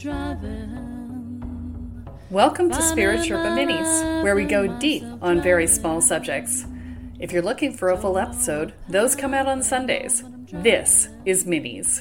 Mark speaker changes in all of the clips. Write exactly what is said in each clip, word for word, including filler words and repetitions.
Speaker 1: driving.
Speaker 2: Welcome to Spirit Sherpa Minis, where we go deep on very small subjects. If you're looking for a full episode, those come out on Sundays. This is Minis.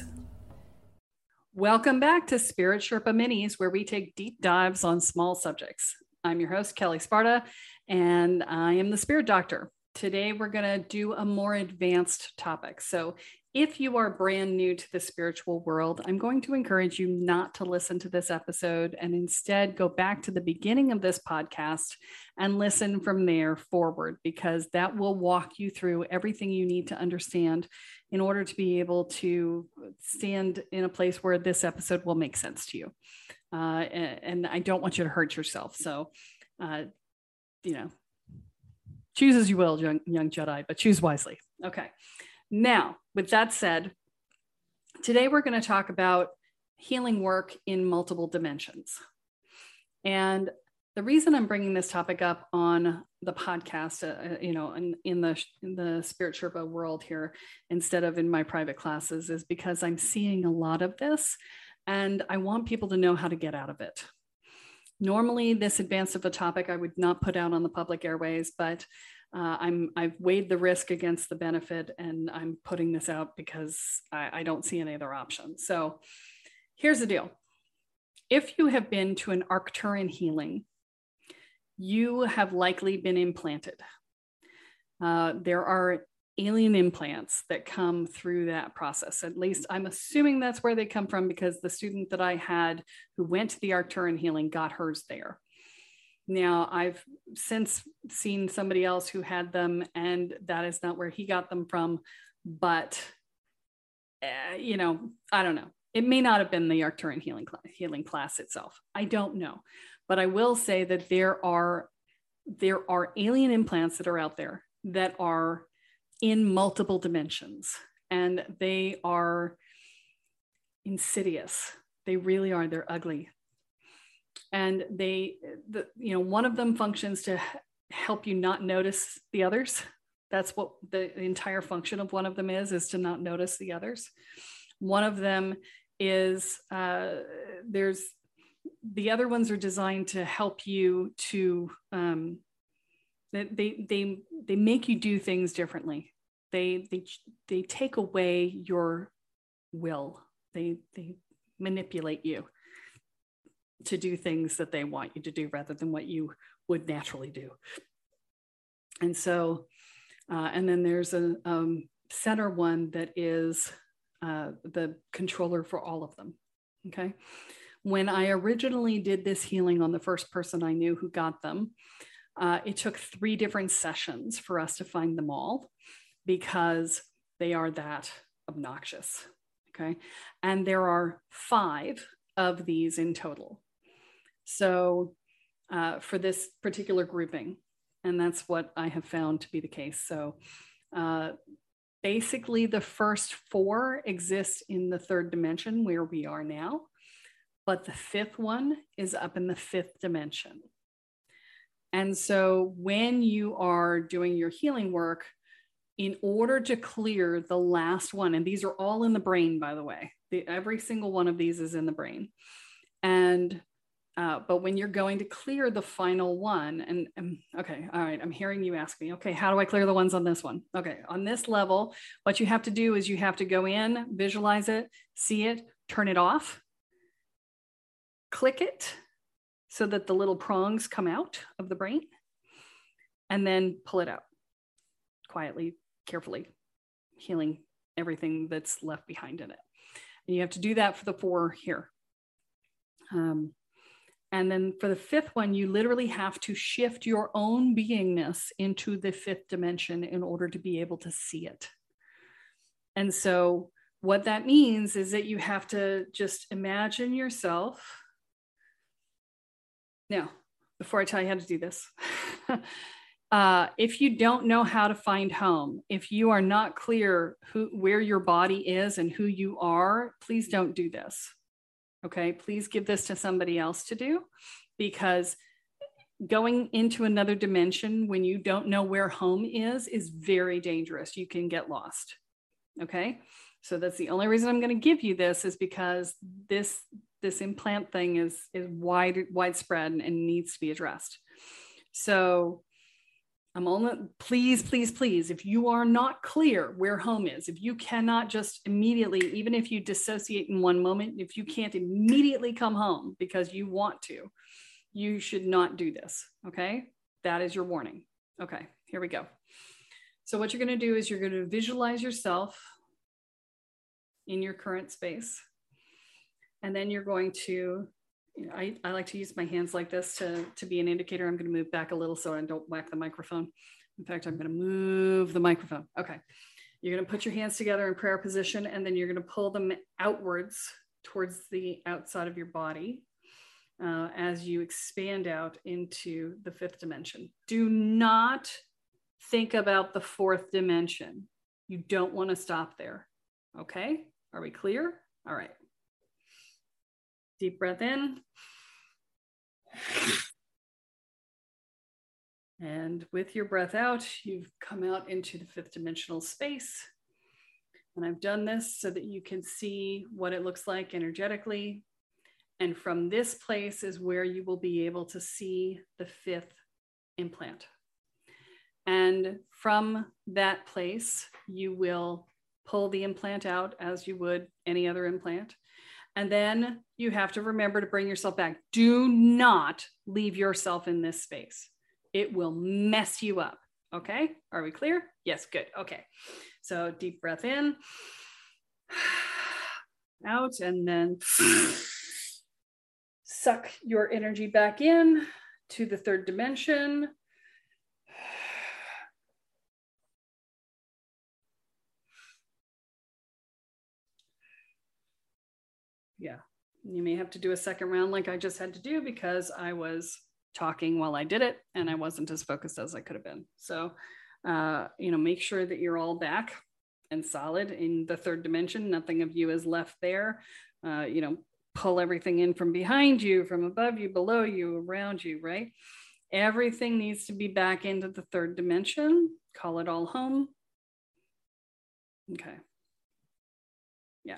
Speaker 2: Welcome back to Spirit Sherpa Minis, where we take deep dives on small subjects. I'm your host, Kelly Sparta, and I am the Spirit Doctor. Today, we're going to do a more advanced topic. So if you are brand new to the spiritual world, I'm going to encourage you not to listen to this episode and instead go back to the beginning of this podcast and listen from there forward, because that will walk you through everything you need to understand in order to be able to stand in a place where this episode will make sense to you. Uh, and, and I don't want you to hurt yourself. So, uh, you know, choose as you will, young, young Jedi, but choose wisely. Okay. Now, with that said, today we're going to talk about healing work in multiple dimensions. And the reason I'm bringing this topic up on the podcast, uh, you know, in, in the in the Spirit Sherpa world here, instead of in my private classes, is because I'm seeing a lot of this, and I want people to know how to get out of it. Normally, this advanced of a topic I would not put out on the public airways, but Uh, I'm, I've weighed the risk against the benefit, and I'm putting this out because I, I don't see any other options. So here's the deal. If you have been to an Arcturian healing, you have likely been implanted. Uh, there are alien implants that come through that process. At least I'm assuming that's where they come from, because the student that I had who went to the Arcturian healing got hers there. Now, I've since seen somebody else who had them, and that is not where he got them from. But, uh, you know, I don't know. It may not have been the Arcturian healing, cl- healing class itself. I don't know. But I will say that there are, there are alien implants that are out there that are in multiple dimensions. And they are insidious. They really are. They're ugly. And they, the, you know, one of them functions to help you not notice the others. That's what the entire function of one of them is, is to not notice the others. One of them is, uh, there's, the other ones are designed to help you to, um, they, they, they, they make you do things differently. They, they, they take away your will. They, they manipulate you to do things that they want you to do rather than what you would naturally do. And so, uh, and then there's a um, center one that is uh, the controller for all of them, okay? When I originally did this healing on the first person I knew who got them, uh, it took three different sessions for us to find them all, because they are that obnoxious, okay? And there are five of these in total. So uh, for this particular grouping, and that's what I have found to be the case. So uh, basically the first four exist in the third dimension where we are now, but the fifth one is up in the fifth dimension. And so when you are doing your healing work, in order to clear the last one, and these are all in the brain, by the way, the, every single one of these is in the brain. And Uh, but when you're going to clear the final one, and, and okay, all right, I'm hearing you ask me, okay, how do I clear the ones on this one? Okay, on this level, what you have to do is you have to go in, visualize it, see it, turn it off, click it so that the little prongs come out of the brain, and then pull it out quietly, carefully, healing everything that's left behind in it. And you have to do that for the four here. Um, And then for the fifth one, you literally have to shift your own beingness into the fifth dimension in order to be able to see it. And so what that means is that you have to just imagine yourself. Now, before I tell you how to do this, uh, if you don't know how to find home, if you are not clear who, where your body is and who you are, please don't do this. Okay, please give this to somebody else to do, because going into another dimension when you don't know where home is is very dangerous. You can get lost. Okay, so that's the only reason I'm going to give you this, is because this this implant thing is, is wide, widespread and needs to be addressed. So I'm only, please, please, please, if you are not clear where home is, if you cannot just immediately, even if you dissociate in one moment, if you can't immediately come home because you want to, you should not do this, okay? That is your warning. Okay, here we go. So what you're gonna do is you're gonna visualize yourself in your current space. And then you're going to, you know, I, I like to use my hands like this to, to be an indicator. I'm going to move back a little so I don't whack the microphone. In fact, I'm going to move the microphone. Okay. You're going to put your hands together in prayer position, and then you're going to pull them outwards towards the outside of your body uh, as you expand out into the fifth dimension. Do not think about the fourth dimension. You don't want to stop there. Okay. Are we clear? All right. Deep breath in. And with your breath out, you've come out into the fifth dimensional space. And I've done this so that you can see what it looks like energetically. And from this place is where you will be able to see the fifth implant. And from that place, you will pull the implant out as you would any other implant. And then you have to remember to bring yourself back. Do not leave yourself in this space. It will mess you up. Okay, are we clear? Yes, good. Okay, so deep breath in, out, and then suck your energy back in to the third dimension. Yeah, you may have to do a second round like I just had to do because I was talking while I did it and I wasn't as focused as I could have been. So, uh, you know, make sure that you're all back and solid in the third dimension. Nothing of you is left there. Uh, you know, pull everything in from behind you, from above you, below you, around you, right? Everything needs to be back into the third dimension. Call it all home. Okay. Yeah.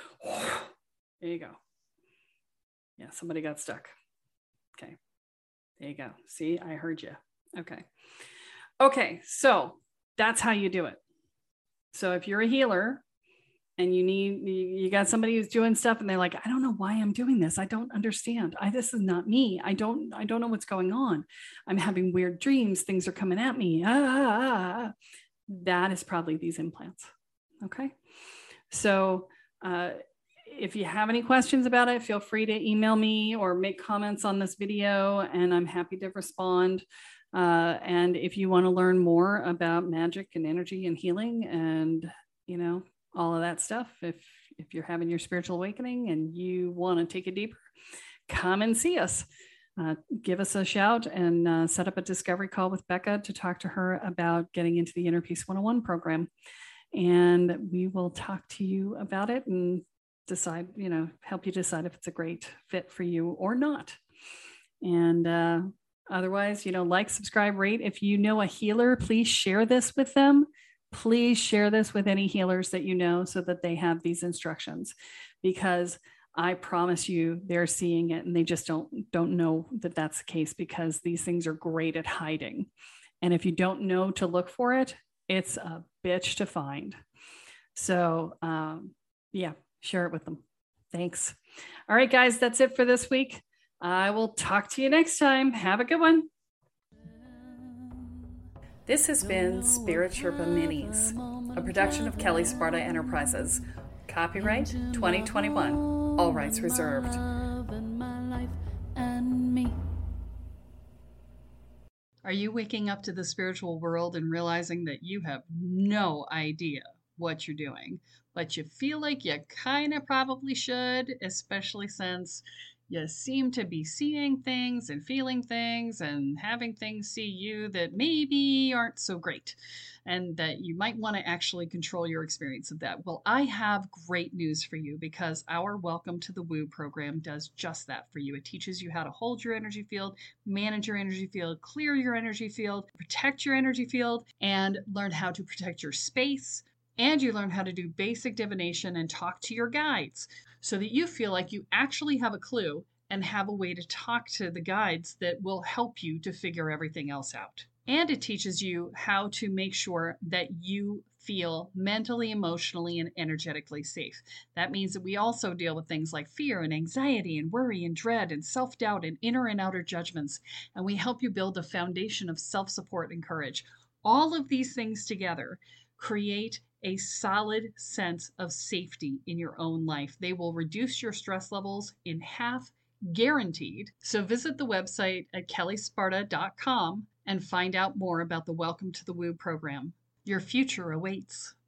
Speaker 2: There you go. Yeah, somebody got stuck. Okay. There you go. See, I heard you. Okay. Okay, so that's how you do it. So if you're a healer and you need, you got somebody who's doing stuff and they're like, I don't know why I'm doing this. I don't understand. I, this is not me. I don't, I don't know what's going on. I'm having weird dreams. Things are coming at me. Ah, ah, ah. That is probably these implants. Okay. So, uh, if you have any questions about it, feel free to email me or make comments on this video, and I'm happy to respond. Uh, and if you want to learn more about magic and energy and healing and, you know, all of that stuff, if, if you're having your spiritual awakening and you want to take it deeper, come and see us. Uh, give us a shout and uh, set up a discovery call with Becca to talk to her about getting into the Inner Peace one oh one program. And we will talk to you about it and decide, you know, help you decide if it's a great fit for you or not. And uh, otherwise, you know, like, subscribe, rate. If you know a healer, please share this with them. Please share this with any healers that you know so that they have these instructions, because I promise you they're seeing it and they just don't, don't know that that's the case, because these things are great at hiding. And if you don't know to look for it, it's a bitch to find. So um, yeah, share it with them. Thanks. All right, guys, that's it for this week. I will talk to you next time. Have a good one. This has been Spirit Sherpa Minis, a production of Kelly Sparta Enterprises. Copyright twenty twenty-one. All rights reserved. Are you waking up to the spiritual world and realizing that you have no idea what you're doing, but you feel like you kind of probably should, especially since you seem to be seeing things and feeling things and having things see you that maybe aren't so great, and that you might want to actually control your experience of that? Well, I have great news for you, because our Welcome to the Woo program does just that for you. It teaches you how to hold your energy field, manage your energy field, clear your energy field, protect your energy field, and learn how to protect your space. And you learn how to do basic divination and talk to your guides.
Speaker 1: so that you feel like you actually have a clue and have a way to talk to the guides that will help you to figure everything else out. And it teaches you how to make sure that you feel mentally, emotionally, and energetically safe. That means that we also deal with things like fear and anxiety and worry and dread and self doubt and inner and outer judgments. And we help you build a foundation of self support and courage. All of these things together create a solid sense of safety in your own life. They will reduce your stress levels in half, guaranteed. So visit the website at kelly sparta dot com and find out more about the Welcome to the Woo program. Your future awaits.